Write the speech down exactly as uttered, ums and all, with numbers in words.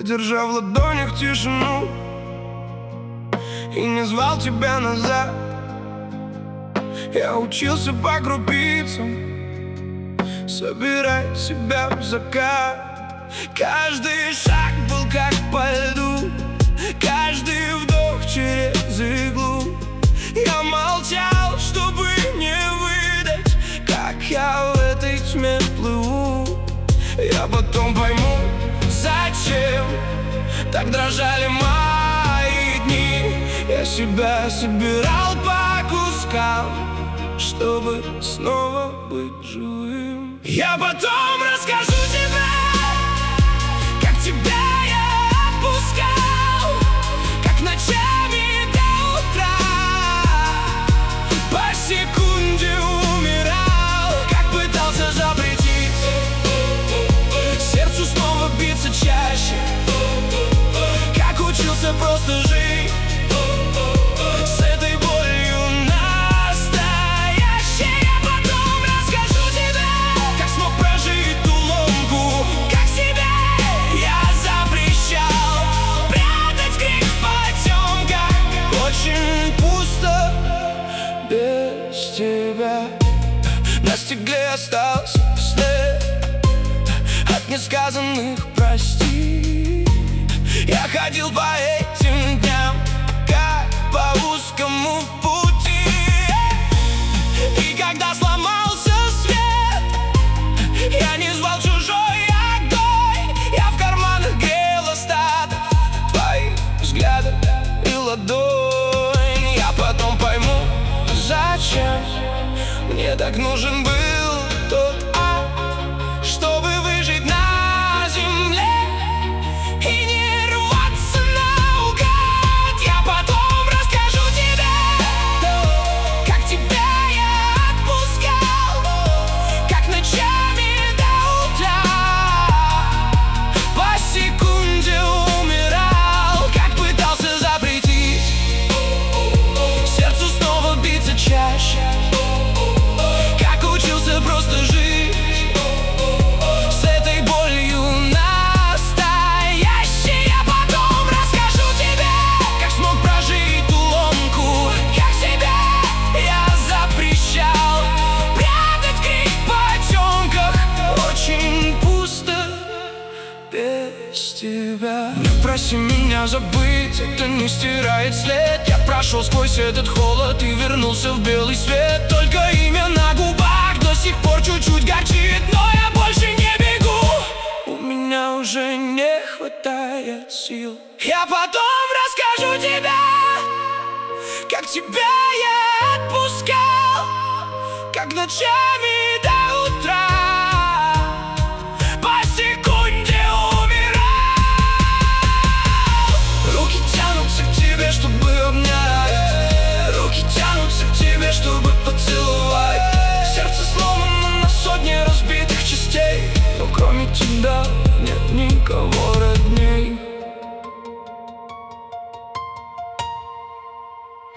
держа в ладонях тишину и не звал тебя назад. Я учился по крупицам собирать себя в закат. Каждый шаг был как по льду, каждый вдох через иглу. Я молчал, чтобы не выдать, как я в этой тьме плыву. Я потом пойму, зачем так дрожали мои дни. Я себя собирал по кускам, чтобы снова быть живым. Я потом расскажу тебе, как тебя я отпускал, как ночами до утра по секунде умирал, как пытался запретить сердцу снова биться чаще, как учился просто жить с этой болью настоящей. Я потом расскажу тебе, как смог прожить ту ломку, как себе я запрещал прятать крик в потемках. Очень пусто без тебя. На стекле остался след от несказанных прости. Я ходил по этим дням как по узкому пути. И когда сломался свет, я не звал чужой огонь. Я в карманах грел остаток твоих взглядов и ладонь. Я потом пойму, зачем мне так нужен был тот ад, чтобы выжить на земле и не рваться наугад. Я потом расскажу тебе, как тебя я отпускал, как ночами до утра по секунде умирал, как пытался запретить сердцу снова биться чаще, как учился просто жить с этой болью настоящей. Я потом расскажу тебе, как смог прожить ту ломку, как себя я запрещал прятать крик в потемках. Очень пусто без тебя. Не проси меня забыть, это не стирает след. Я прошел сквозь этот холод и вернулся в белый свет. Только имя на губах до сих пор чуть-чуть горчит, но я больше не бегу, у меня уже не хватает сил. Я потом расскажу тебе, как тебя я отпускал, как ночами до утра по секунде умирал. Руки тянутся к тебе, чтобы обнять, руки тянутся к тебе, чтобы поцеловать. Сердце сломано на сотни разбитых частей, но кроме тебя нет никого.